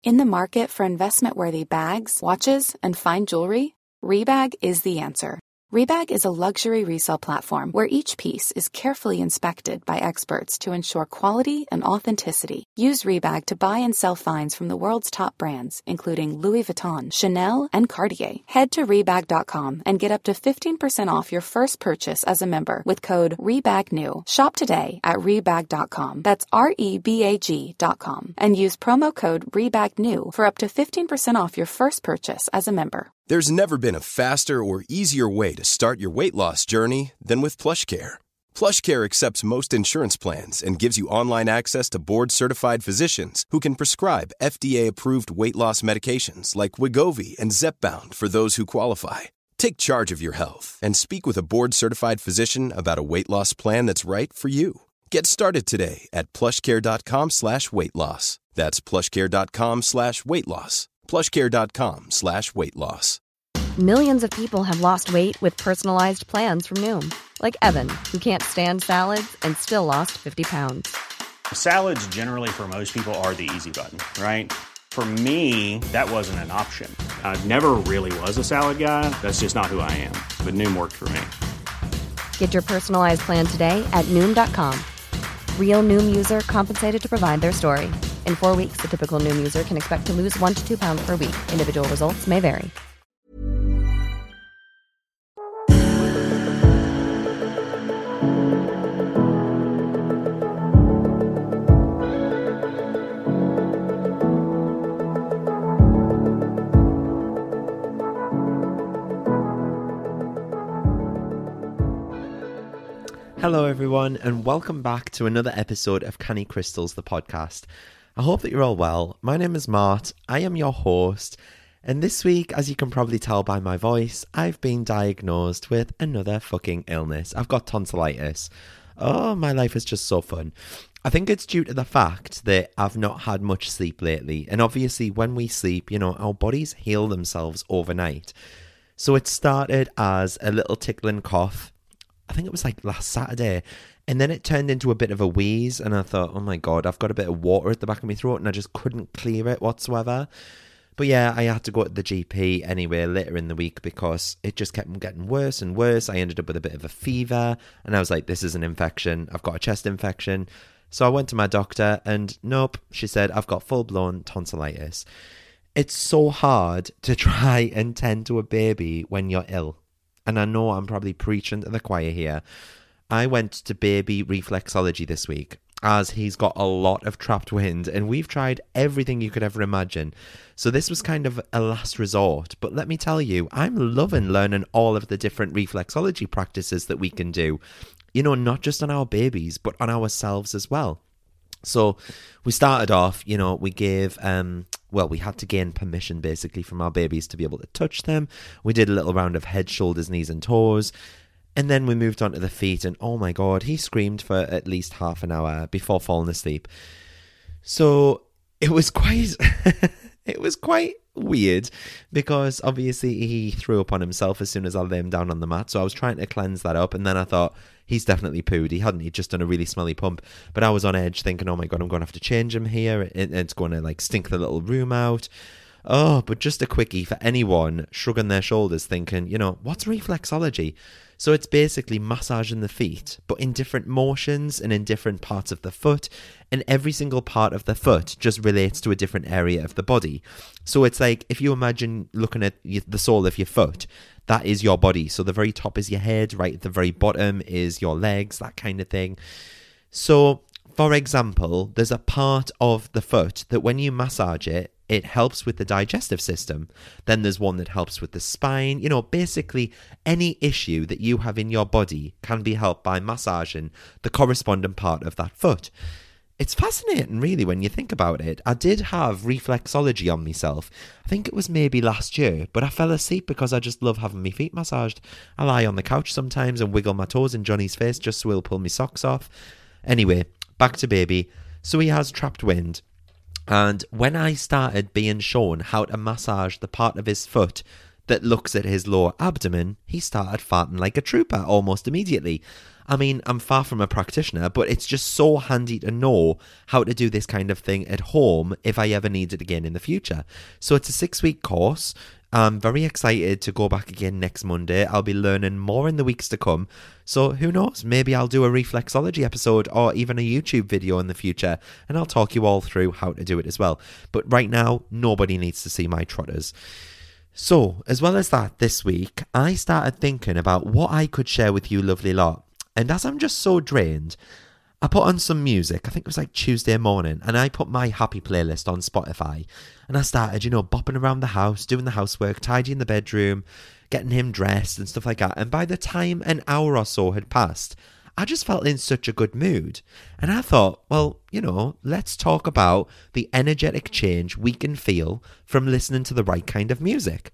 In the market for investment-worthy bags, watches, and fine jewelry, Rebag is the answer. Rebag is a luxury resale platform where each piece is carefully inspected by experts to ensure quality and authenticity. Use Rebag to buy and sell finds from the world's top brands, including Louis Vuitton, Chanel, and Cartier. Head to Rebag.com and get up to 15% off your first purchase as a member with code REBAGNEW. Shop today at Rebag.com. That's REBAG.com. And use promo code REBAGNEW for up to 15% off your first purchase as a member. There's never been a faster or easier way to start your weight loss journey than with PlushCare. PlushCare accepts most insurance plans and gives you online access to board-certified physicians who can prescribe FDA-approved weight loss medications like Wegovy and Zepbound for those who qualify. Take charge of your health and speak with a board-certified physician about a weight loss plan that's right for you. Get started today at plushcare.com/weight loss. That's plushcare.com/weight loss. plushcare.com/weight loss. Millions of people have lost weight with personalized plans from Noom. Like Evan, who can't stand salads and still lost 50 pounds. Salads generally for most people are the easy button, right? For me, that wasn't an option. I never really was a salad guy. That's just not who I am. But Noom worked for me. Get your personalized plan today at Noom.com. Real Noom user compensated to provide their story. In 4 weeks, the typical Noom user can expect to lose 1 to 2 pounds per week. Individual results may vary. Hello everyone, and welcome back to another episode of Canny Crystals, the podcast. I hope that you're all well. My name is Mart, I am your host, and this week, as you can probably tell by my voice, I've been diagnosed with another fucking illness. I've got tonsillitis. Oh, my life is just so fun. I think it's due to the fact that I've not had much sleep lately, and obviously when we sleep, our bodies heal themselves overnight. So it started as a little tickling cough. I think it was like last Saturday, and then it turned into a bit of a wheeze, and I thought, oh my god, I've got a bit of water at the back of my throat, and I just couldn't clear it whatsoever. But yeah, I had to go to the GP anyway later in the week because it just kept getting worse and worse. I ended up with a bit of a fever, and I was like, this is an infection, I've got a chest infection. So I went to my doctor, and nope, she said, I've got full-blown tonsillitis. It's so hard to try and tend to a baby when you're ill. And I know I'm probably preaching to the choir here. I went to baby reflexology this week as he's got a lot of trapped wind and we've tried everything you could ever imagine. So this was kind of a last resort. But let me tell you, I'm loving learning all of the different reflexology practices that we can do. Not just on our babies, but on ourselves as well. So we started off, we gave, we had to gain permission basically from our babies to be able to touch them. We did a little round of head, shoulders, knees and toes. And then we moved on to the feet and oh my God, he screamed for at least half an hour before falling asleep. So it was quite, it was quite weird because obviously he threw up on himself as soon as I lay him down on the mat. So I was trying to cleanse that up and then I thought, he's definitely pooed. He'd just done a really smelly pump. But I was on edge thinking, oh my God, I'm going to have to change him here. It's going to stink the little room out. Oh, but just a quickie for anyone shrugging their shoulders thinking, what's reflexology? So it's basically massaging the feet, but in different motions and in different parts of the foot. And every single part of the foot just relates to a different area of the body. So it's like if you imagine looking at the sole of your foot, that is your body. So the very top is your head, right at the very bottom is your legs, that kind of thing. So, for example, there's a part of the foot that when you massage it, it helps with the digestive system. Then there's one that helps with the spine. Basically any issue that you have in your body can be helped by massaging the corresponding part of that foot. It's fascinating, really, when you think about it. I did have reflexology on myself. I think it was maybe last year, but I fell asleep because I just love having my feet massaged. I lie on the couch sometimes and wiggle my toes in Johnny's face just so he'll pull my socks off. Anyway, back to baby. So he has trapped wind. And when I started being shown how to massage the part of his foot that looks at his lower abdomen, he started farting like a trooper almost immediately. I mean, I'm far from a practitioner, but it's just so handy to know how to do this kind of thing at home if I ever need it again in the future. So it's a 6-week course. I'm very excited to go back again next Monday. I'll be learning more in the weeks to come. So who knows, maybe I'll do a reflexology episode or even a YouTube video in the future, and I'll talk you all through how to do it as well. But right now, nobody needs to see my trotters. So, as well as that, this week, I started thinking about what I could share with you lovely lot. And as I'm just so drained, I put on some music. I think it was like Tuesday morning, and I put my happy playlist on Spotify, and I started, bopping around the house, doing the housework, tidying the bedroom, getting him dressed and stuff like that. And by the time an hour or so had passed, I just felt in such a good mood. And I thought, well, let's talk about the energetic change we can feel from listening to the right kind of music.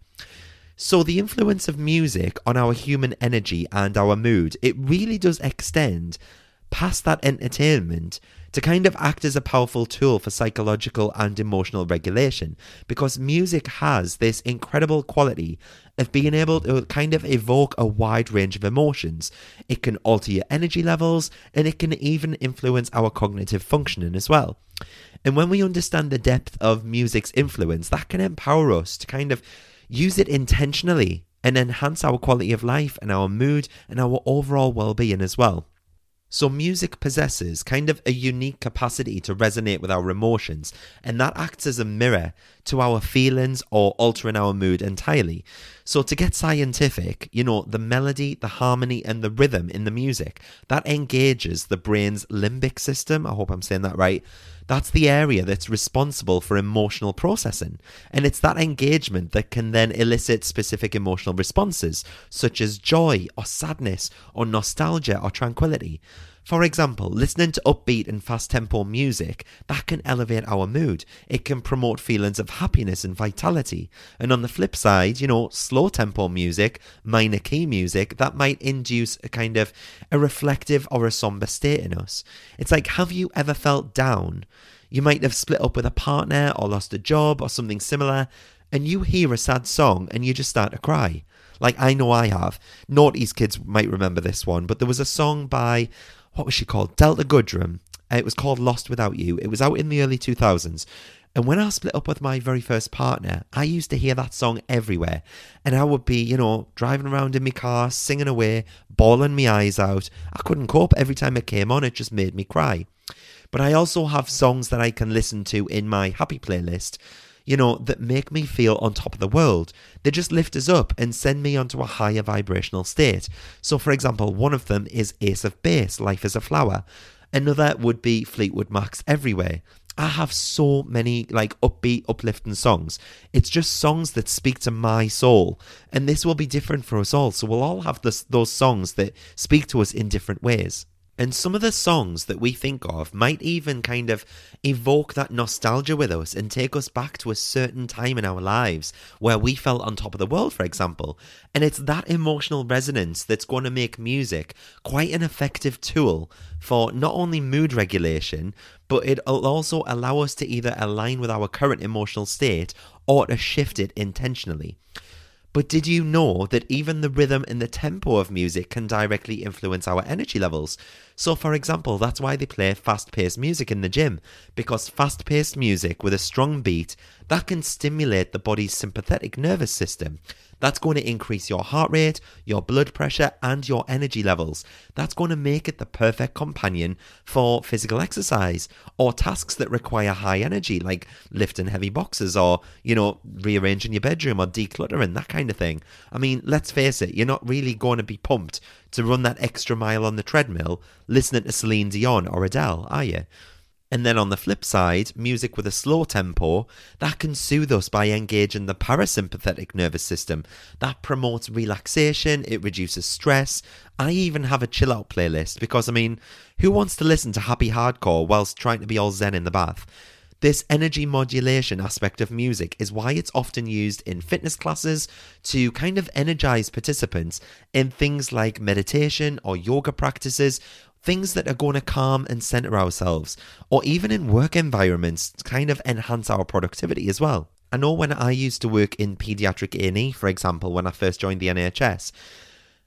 So the influence of music on our human energy and our mood, it really does extend past that entertainment to kind of act as a powerful tool for psychological and emotional regulation, because music has this incredible quality of being able to kind of evoke a wide range of emotions. It can alter your energy levels, and it can even influence our cognitive functioning as well. And when we understand the depth of music's influence, that can empower us to kind of use it intentionally and enhance our quality of life and our mood and our overall well-being as well. So music possesses kind of a unique capacity to resonate with our emotions, and that acts as a mirror to our feelings or altering our mood entirely. So to get scientific, the melody, the harmony and the rhythm in the music, that engages the brain's limbic system. I hope I'm saying that right. That's the area that's responsible for emotional processing. And it's that engagement that can then elicit specific emotional responses, such as joy or sadness or nostalgia or tranquility. For example, listening to upbeat and fast-tempo music, that can elevate our mood. It can promote feelings of happiness and vitality. And on the flip side, slow-tempo music, minor key music, that might induce a kind of a reflective or a somber state in us. It's like, have you ever felt down? You might have split up with a partner or lost a job or something similar, and you hear a sad song and you just start to cry. Like, I know I have. Naughty's kids might remember this one, but there was a song by, what was she called? Delta Goodrem. It was called Lost Without You. It was out in the early 2000s. And when I split up with my very first partner, I used to hear that song everywhere. And I would be, driving around in my car, singing away, bawling my eyes out. I couldn't cope. Every time it came on, it just made me cry. But I also have songs that I can listen to in my happy playlist, that make me feel on top of the world. They just lift us up and send me onto a higher vibrational state. So, for example, one of them is Ace of Base, Life is a Flower. Another would be Fleetwood Mac's Everywhere. I have so many upbeat, uplifting songs. It's just songs that speak to my soul. And this will be different for us all. So we'll all have those songs that speak to us in different ways. And some of the songs that we think of might even kind of evoke that nostalgia with us and take us back to a certain time in our lives where we felt on top of the world, for example. And it's that emotional resonance that's going to make music quite an effective tool for not only mood regulation, but it'll also allow us to either align with our current emotional state or to shift it intentionally. But did you know that even the rhythm and the tempo of music can directly influence our energy levels? So for example, that's why they play fast-paced music in the gym, because fast-paced music with a strong beat, that can stimulate the body's sympathetic nervous system. That's going to increase your heart rate, your blood pressure, and your energy levels. That's going to make it the perfect companion for physical exercise or tasks that require high energy, like lifting heavy boxes or, rearranging your bedroom or decluttering, that kind of thing. I mean, let's face it, you're not really going to be pumped to run that extra mile on the treadmill listening to Celine Dion or Adele, are you? And then on the flip side, music with a slow tempo, that can soothe us by engaging the parasympathetic nervous system. That promotes relaxation, it reduces stress. I even have a chill out playlist because, who wants to listen to happy hardcore whilst trying to be all zen in the bath? This energy modulation aspect of music is why it's often used in fitness classes to kind of energize participants in things like meditation or yoga practices, things that are going to calm and center ourselves, or even in work environments to kind of enhance our productivity as well. I know when I used to work in paediatric A&E, for example, when I first joined the NHS,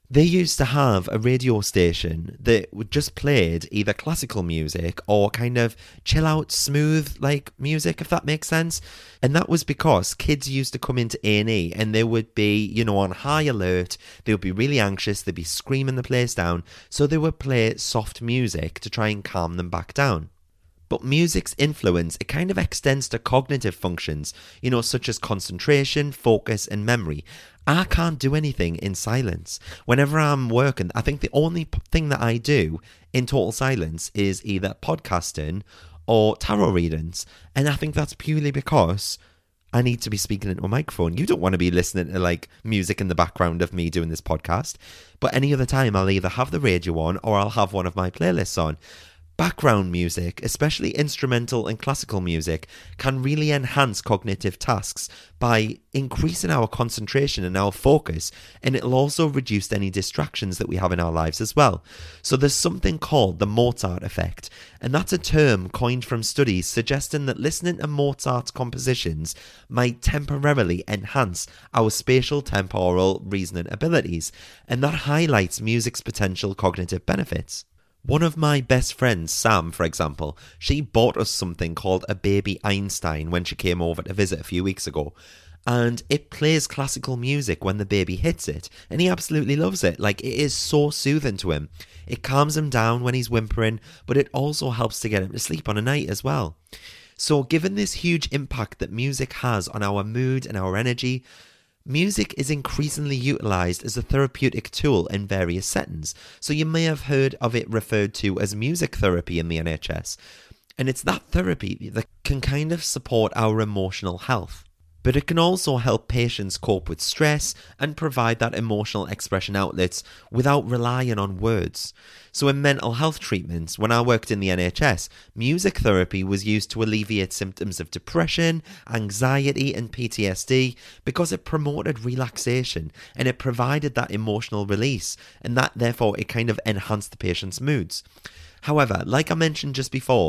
They used to have a radio station that just played either classical music or kind of chill out, smooth like music, if that makes sense. And that was because kids used to come into A&E and they would be, on high alert. They would be really anxious. They'd be screaming the place down. So they would play soft music to try and calm them back down. But music's influence, it kind of extends to cognitive functions, such as concentration, focus, and memory. I can't do anything in silence. Whenever I'm working, I think the only thing that I do in total silence is either podcasting or tarot readings. And I think that's purely because I need to be speaking into a microphone. You don't want to be listening to like music in the background of me doing this podcast. But any other time, I'll either have the radio on or I'll have one of my playlists on. Background music, especially instrumental and classical music, can really enhance cognitive tasks by increasing our concentration and our focus, and it'll also reduce any distractions that we have in our lives as well. So there's something called the Mozart effect, and that's a term coined from studies suggesting that listening to Mozart's compositions might temporarily enhance our spatial temporal reasoning abilities, and that highlights music's potential cognitive benefits. One of my best friends, Sam, for example, she bought us something called a Baby Einstein when she came over to visit a few weeks ago. And it plays classical music when the baby hits it. And he absolutely loves it. Like, it is so soothing to him. It calms him down when he's whimpering, but it also helps to get him to sleep on a night as well. So given this huge impact that music has on our mood and our energy, music is increasingly utilised as a therapeutic tool in various settings. So you may have heard of it referred to as music therapy in the NHS. And it's that therapy that can kind of support our emotional health. But it can also help patients cope with stress and provide that emotional expression outlets without relying on words. So in mental health treatments, when I worked in the NHS, music therapy was used to alleviate symptoms of depression, anxiety and PTSD because it promoted relaxation and it provided that emotional release, and that therefore it kind of enhanced the patient's moods. However, like I mentioned just before,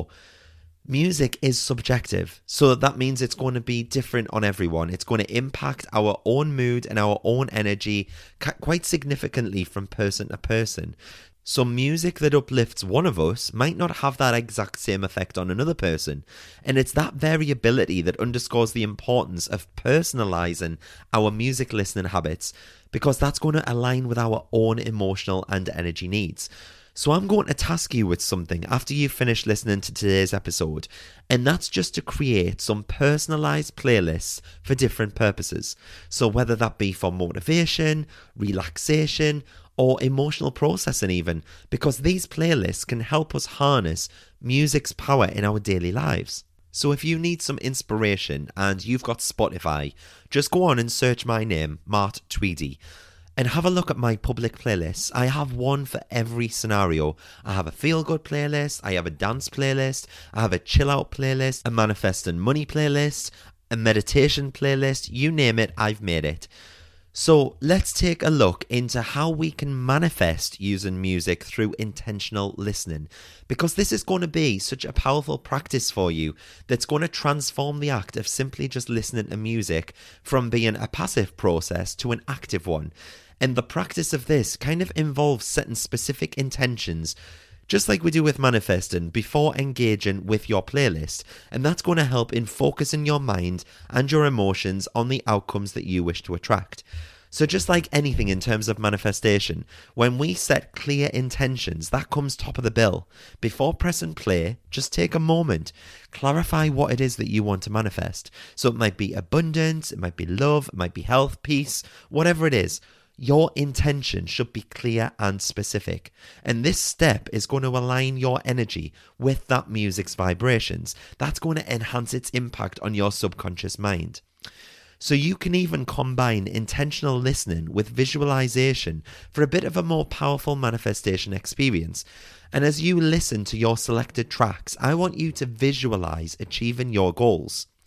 music is subjective, so that means it's going to be different on everyone. It's going to impact our own mood and our own energy quite significantly from person to person. So music that uplifts one of us might not have that exact same effect on another person. And it's that variability that underscores the importance of personalising our music listening habits, because that's going to align with our own emotional and energy needs. So I'm going to task you with something after you've finished listening to today's episode, and that's just to create some personalised playlists for different purposes. So whether that be for motivation, relaxation, or emotional processing even, because these playlists can help us harness music's power in our daily lives. So if you need some inspiration and you've got Spotify, just go on and search my name, Mart Tweedy, and have a look at my public playlists. I have one for every scenario. I have a feel-good playlist, I have a dance playlist, I have a chill-out playlist, a manifest and money playlist, a meditation playlist, you name it, I've made it. So let's take a look into how we can manifest using music through intentional listening, because this is going to be such a powerful practice for you that's going to transform the act of simply just listening to music from being a passive process to an active one. And the practice of this kind of involves setting specific intentions, just like we do with manifesting, before engaging with your playlist. And that's going to help in focusing your mind and your emotions on the outcomes that you wish to attract. So just like anything in terms of manifestation, when we set clear intentions, that comes top of the bill. Before pressing play, just take a moment, clarify what it is that you want to manifest. So it might be abundance, it might be love, it might be health, peace, whatever it is. Your intention should be clear and specific. And this step is going to align your energy with that music's vibrations. That's going to enhance its impact on your subconscious mind. So you can even combine intentional listening with visualization for a bit of a more powerful manifestation experience. And as you listen to your selected tracks, I want you to visualize achieving your goals.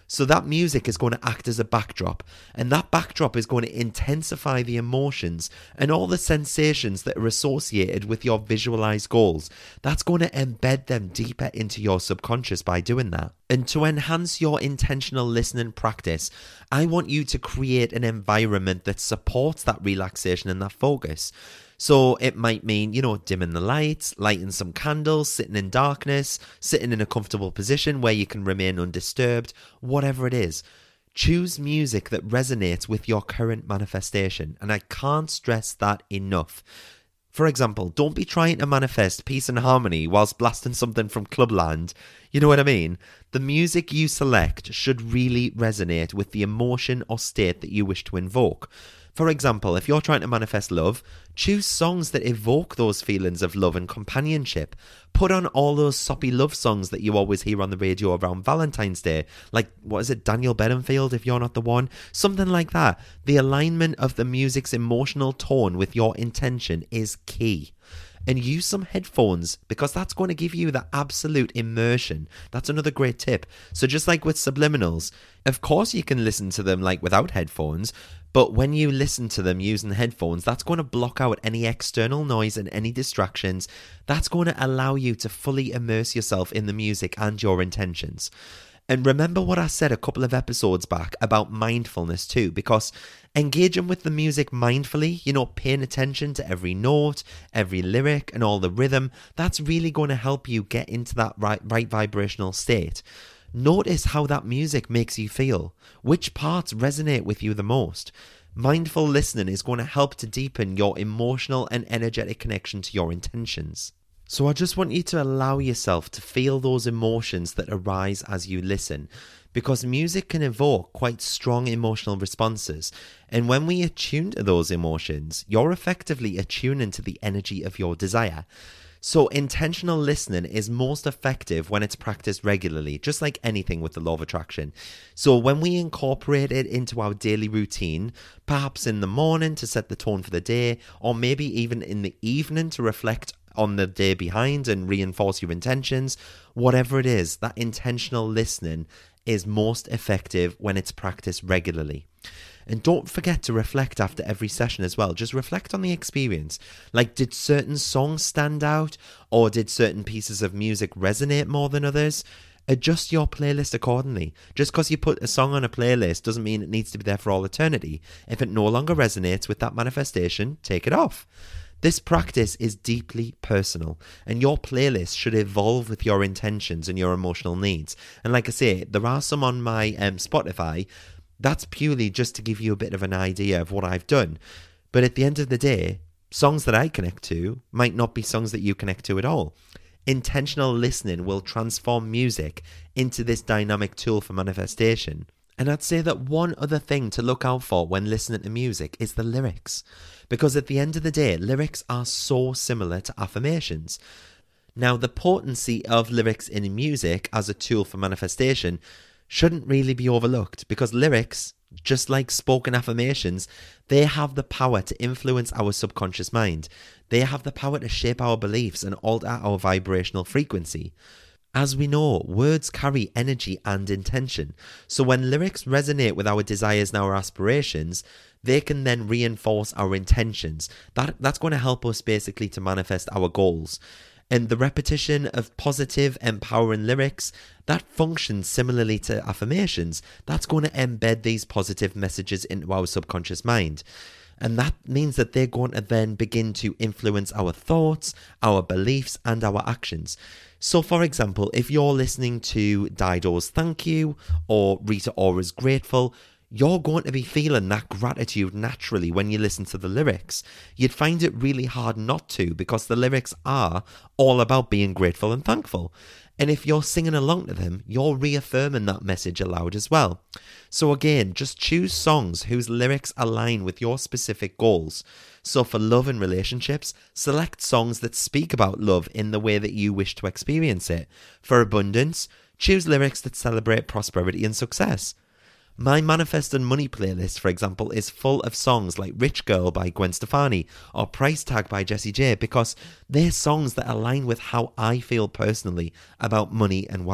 So that music is going to act as a backdrop, and that backdrop is going to intensify the emotions and all the sensations that are associated with your visualized goals. That's going to embed them deeper into your subconscious by doing that. And to enhance your intentional listening practice, I want you to create an environment that supports that relaxation and that focus. So it might mean, dimming the lights, lighting some candles, sitting in darkness, sitting in a comfortable position where you can remain undisturbed, whatever it is. Choose music that resonates with your current manifestation, and I can't stress that enough. For example, don't be trying to manifest peace and harmony whilst blasting something from Clubland. You know what I mean? The music you select should really resonate with the emotion or state that you wish to invoke. For example, if you're trying to manifest love, choose songs that evoke those feelings of love and companionship. Put on all those soppy love songs that you always hear on the radio around Valentine's Day. Like, Daniel Bedingfield, If You're Not the One? Something like that. The alignment of the music's emotional tone with your intention is key. And use some headphones, because that's going to give you the absolute immersion. That's another great tip. So just like with subliminals, of course you can listen to them without headphones, but when you listen to them using headphones, that's going to block out any external noise and any distractions. That's going to allow you to fully immerse yourself in the music and your intentions. And remember what I said a couple of episodes back about mindfulness too, because engaging with the music mindfully, paying attention to every note, every lyric and all the rhythm, that's really going to help you get into that right vibrational state. Notice how that music makes you feel. Which parts resonate with you the most? Mindful listening is going to help to deepen your emotional and energetic connection to your intentions. So I just want you to allow yourself to feel those emotions that arise as you listen, because music can evoke quite strong emotional responses. And when we attune to those emotions, you're effectively attuning to the energy of your desire. So intentional listening is most effective when it's practiced regularly, just like anything with the law of attraction. So when we incorporate it into our daily routine, perhaps in the morning to set the tone for the day, or maybe even in the evening to reflect on the day behind and reinforce your intentions, whatever it is, that intentional listening is most effective when it's practiced regularly. And don't forget to reflect after every session as well. Just reflect on the experience. Did certain songs stand out? Or did certain pieces of music resonate more than others? Adjust your playlist accordingly. Just because you put a song on a playlist doesn't mean it needs to be there for all eternity. If it no longer resonates with that manifestation, take it off. This practice is deeply personal, and your playlist should evolve with your intentions and your emotional needs. And like I say, there are some on my Spotify. That's purely just to give you a bit of an idea of what I've done. But at the end of the day, songs that I connect to might not be songs that you connect to at all. Intentional listening will transform music into this dynamic tool for manifestation. And I'd say that one other thing to look out for when listening to music is the lyrics. Because at the end of the day, lyrics are so similar to affirmations. Now, the potency of lyrics in music as a tool for manifestation shouldn't really be overlooked, because lyrics, just like spoken affirmations, they have the power to influence our subconscious mind. They have the power to shape our beliefs and alter our vibrational frequency. As we know, words carry energy and intention. So when lyrics resonate with our desires and our aspirations, they can then reinforce our intentions. That's going to help us basically to manifest our goals. And the repetition of positive, empowering lyrics, that functions similarly to affirmations. That's going to embed these positive messages into our subconscious mind. And that means that they're going to then begin to influence our thoughts, our beliefs, and our actions. So, for example, if you're listening to Dido's Thank You or Rita Ora's Grateful, you're going to be feeling that gratitude naturally when you listen to the lyrics. You'd find it really hard not to, because the lyrics are all about being grateful and thankful. And if you're singing along to them, you're reaffirming that message aloud as well. So again, just choose songs whose lyrics align with your specific goals. So for love and relationships, select songs that speak about love in the way that you wish to experience it. For abundance, choose lyrics that celebrate prosperity and success. My Manifest and Money playlist, for example, is full of songs like Rich Girl by Gwen Stefani or Price Tag by Jessie J, because they're songs that align with how I feel personally about money and wealth.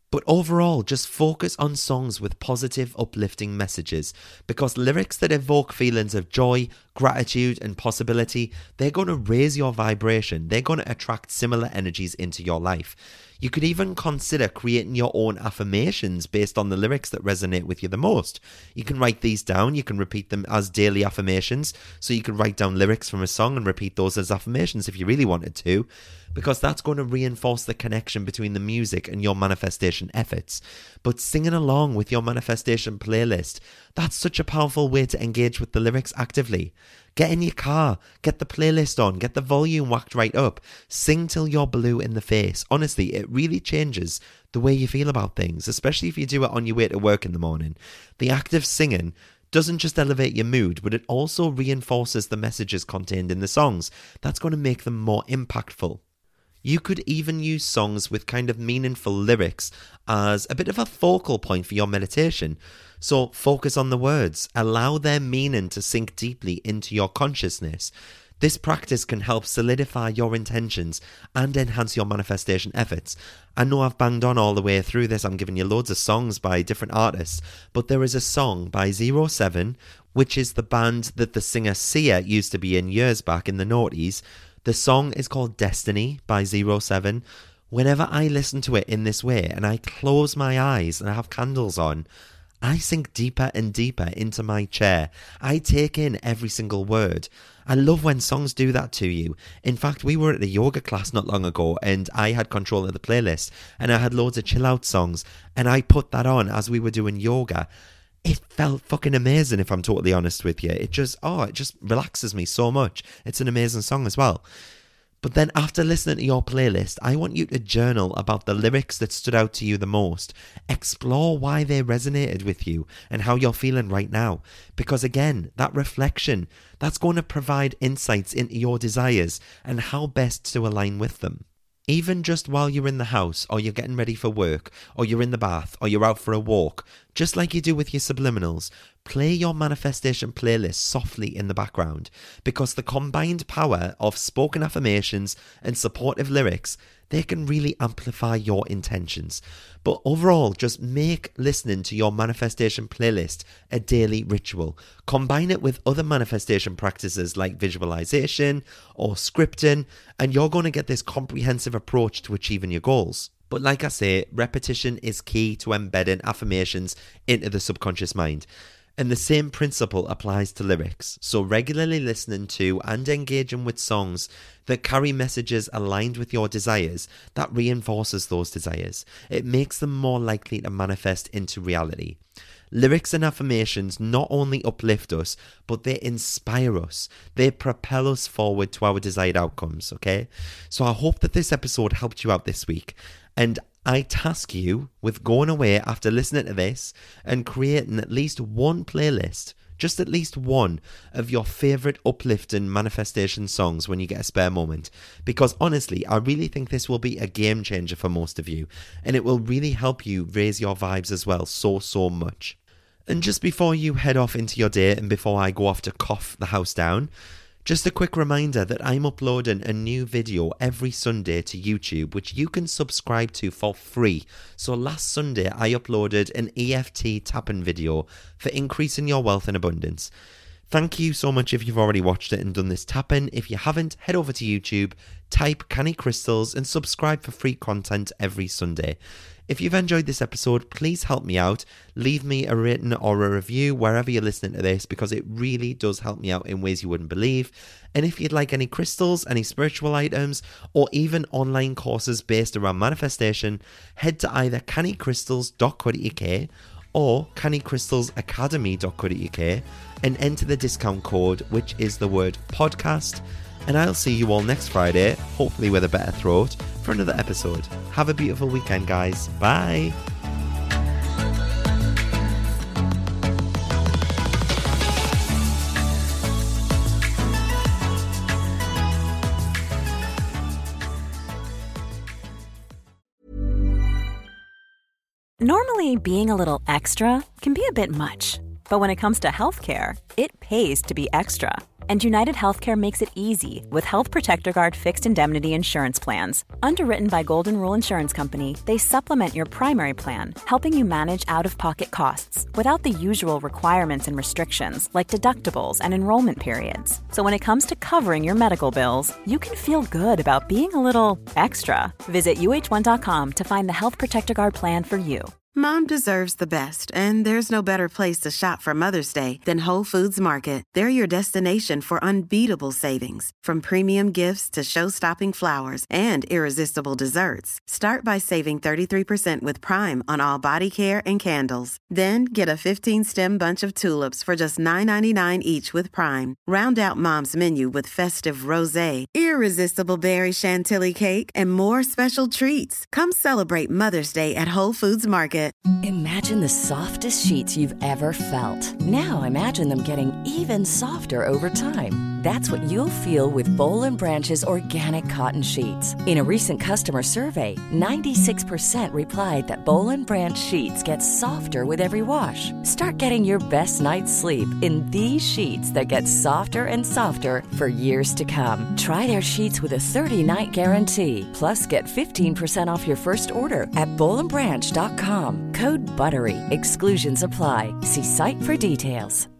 But overall, just focus on songs with positive, uplifting messages, because lyrics that evoke feelings of joy, gratitude, and possibility, they're going to raise your vibration. They're going to attract similar energies into your life. You could even consider creating your own affirmations based on the lyrics that resonate with you the most. You can write these down. You can repeat them as daily affirmations. So you can write down lyrics from a song and repeat those as affirmations if you really wanted to, because that's going to reinforce the connection between the music and your manifestation efforts. But singing along with your manifestation playlist, that's such a powerful way to engage with the lyrics actively. Get in your car, get the playlist on, get the volume whacked right up, sing till you're blue in the face. Honestly, it really changes the way you feel about things, especially if you do it on your way to work in the morning. The act of singing doesn't just elevate your mood, but it also reinforces the messages contained in the songs. That's going to make them more impactful. You could even use songs with kind of meaningful lyrics as a bit of a focal point for your meditation. So focus on the words, allow their meaning to sink deeply into your consciousness. This practice can help solidify your intentions and enhance your manifestation efforts. I know I've banged on all the way through this, I'm giving you loads of songs by different artists, but there is a song by 07, which is the band that the singer Sia used to be in years back in the noughties. The song is called Destiny by 07. Whenever I listen to it in this way and I close my eyes and I have candles on, I sink deeper and deeper into my chair. I take in every single word. I love when songs do that to you. In fact, we were at a yoga class not long ago and I had control of the playlist and I had loads of chill out songs and I put that on as we were doing yoga. It felt fucking amazing, if I'm totally honest with you. It just relaxes me so much. It's an amazing song as well. But then after listening to your playlist, I want you to journal about the lyrics that stood out to you the most. Explore why they resonated with you and how you're feeling right now. Because again, that reflection, that's going to provide insights into your desires and how best to align with them. Even just while you're in the house, or you're getting ready for work, or you're in the bath, or you're out for a walk, just like you do with your subliminals, play your manifestation playlist softly in the background, because the combined power of spoken affirmations and supportive lyrics, they can really amplify your intentions. But overall, just make listening to your manifestation playlist a daily ritual. Combine it with other manifestation practices like visualization or scripting, and you're going to get this comprehensive approach to achieving your goals. But like I say, repetition is key to embedding affirmations into the subconscious mind. And the same principle applies to lyrics. So regularly listening to and engaging with songs that carry messages aligned with your desires, that reinforces those desires. It makes them more likely to manifest into reality. Lyrics and affirmations not only uplift us, but they inspire us. They propel us forward to our desired outcomes, okay? So I hope that this episode helped you out this week. And I task you with going away after listening to this and creating at least one playlist, just at least one of your favourite uplifting manifestation songs when you get a spare moment. Because honestly, I really think this will be a game changer for most of you, and it will really help you raise your vibes as well so much. And just before you head off into your day and before I go off to cough the house down, just a quick reminder that I'm uploading a new video every Sunday to YouTube, which you can subscribe to for free. So last Sunday, I uploaded an EFT tapping video for increasing your wealth and abundance. Thank you so much if you've already watched it and done this tapping. If you haven't, head over to YouTube, type Canny Crystals and subscribe for free content every Sunday. If you've enjoyed this episode, please help me out. Leave me a rating or a review wherever you're listening to this, because it really does help me out in ways you wouldn't believe. And if you'd like any crystals, any spiritual items, or even online courses based around manifestation, head to either cannycrystals.co.uk or cannycrystalsacademy.co.uk and enter the discount code, which is the word podcast. And I'll see you all next Friday, hopefully with a better throat, for another episode. Have a beautiful weekend, guys. Bye. Normally, being a little extra can be a bit much. But when it comes to healthcare, it pays to be extra. And United Healthcare makes it easy with Health Protector Guard fixed indemnity insurance plans. Underwritten by Golden Rule Insurance Company, they supplement your primary plan, helping you manage out-of-pocket costs without the usual requirements and restrictions like deductibles and enrollment periods. So when it comes to covering your medical bills, you can feel good about being a little extra. Visit uh1.com to find the Health Protector Guard plan for you. Mom deserves the best, and there's no better place to shop for Mother's Day than Whole Foods Market. They're your destination for unbeatable savings, from premium gifts to show-stopping flowers and irresistible desserts. Start by saving 33% with Prime on all body care and candles. Then get a 15-stem bunch of tulips for just $9.99 each with Prime. Round out Mom's menu with festive rosé, irresistible berry chantilly cake, and more special treats. Come celebrate Mother's Day at Whole Foods Market. Imagine the softest sheets you've ever felt. Now imagine them getting even softer over time. That's what you'll feel with Boll & Branch's organic cotton sheets. In a recent customer survey, 96% replied that Boll & Branch sheets get softer with every wash. Start getting your best night's sleep in these sheets that get softer and softer for years to come. Try their sheets with a 30-night guarantee. Plus, get 15% off your first order at bollandbranch.com. Code BUTTERY. Exclusions apply. See site for details.